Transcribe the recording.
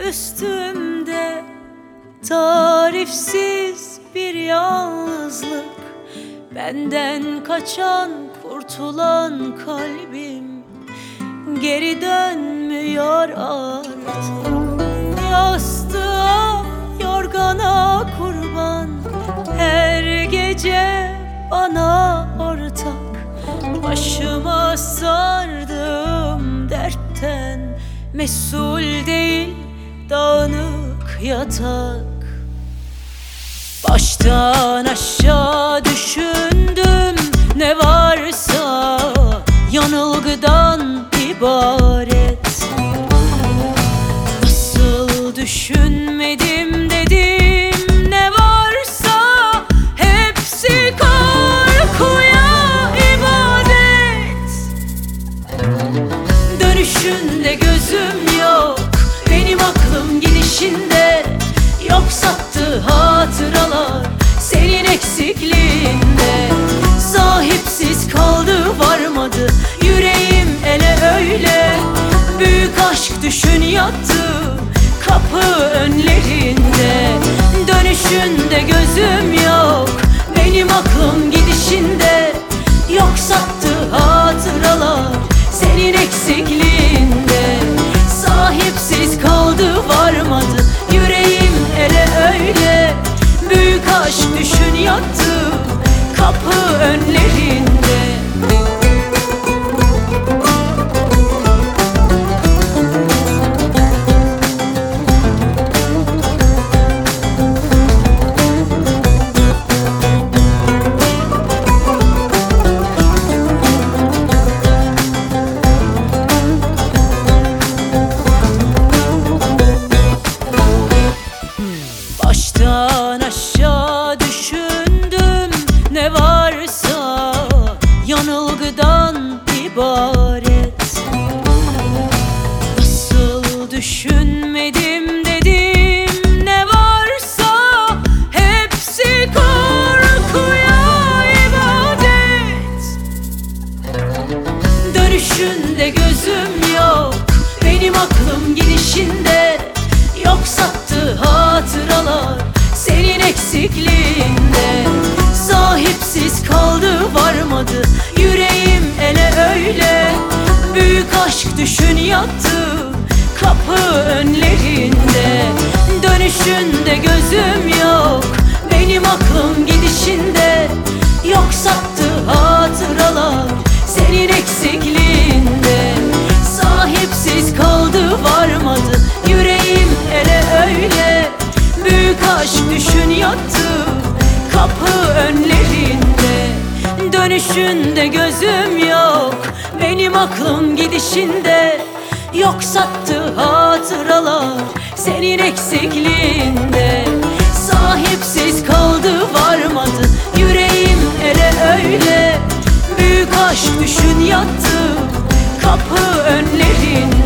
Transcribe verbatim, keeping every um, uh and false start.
üstümde tarifsiz bir yalnızlık. Benden kaçan, kurtulan kalbim geri dönmüyor artık. Yastığa, yorgana kurban, her gece bana ortak. Başıma sardığım dertten mesul değil dağınık yatak. Baştan aşağı düşündüm, ne varsa yanılgıdan ibaret. Nasıl düşünmedim dedim, ne varsa hepsi korkuya ibadet. Dönüşünde gözüm yok, benim aklım gidişinde. Yok sattı hatıralar senin eksikliğinde. Sahipsiz kaldı, varmadı yüreğim ele öyle. Büyük aşk düşün yattı kapı önlerinde. Dönüşünde gözüm yok, benim aklım gidişinde. Yok sattı hatıralar senin eksikliğinde. Sahipsiz kaldı, varmadı yüreğim ele öyle. Büyük aşk düşün yattı kapı önlerinde. Baştan aşağı düşündüm, ne varsa yanılgıdan ibaret. Nasıl düşünmedim dedim, ne varsa hepsi korkuya ibadet. Dönüşünde gözüm yok, benim aklım gidişinde. Yok sattı hatıralar senin eksikliğinde. Sahipsiz kaldı, varmadı yüreğim ele öyle. Büyük aşk düşün yattı kapı önlerinde. Dönüşünde gözüm yok, benim aklım gidişinde. Yok sattı hatıralar senin eksikliğinde. Sahipsiz kaldı, varmadı yüreğim ele öyle. Büyük aşk düşün yattı kapı önlerinde. Dönüşünde gözüm yok, benim aklım gidişinde. Yok sattı hatıralar senin eksikliğinde. Sahipsiz kaldı, varmadı yüreğim ele öyle. Büyük aşk düşün yattı kapı önlerinde.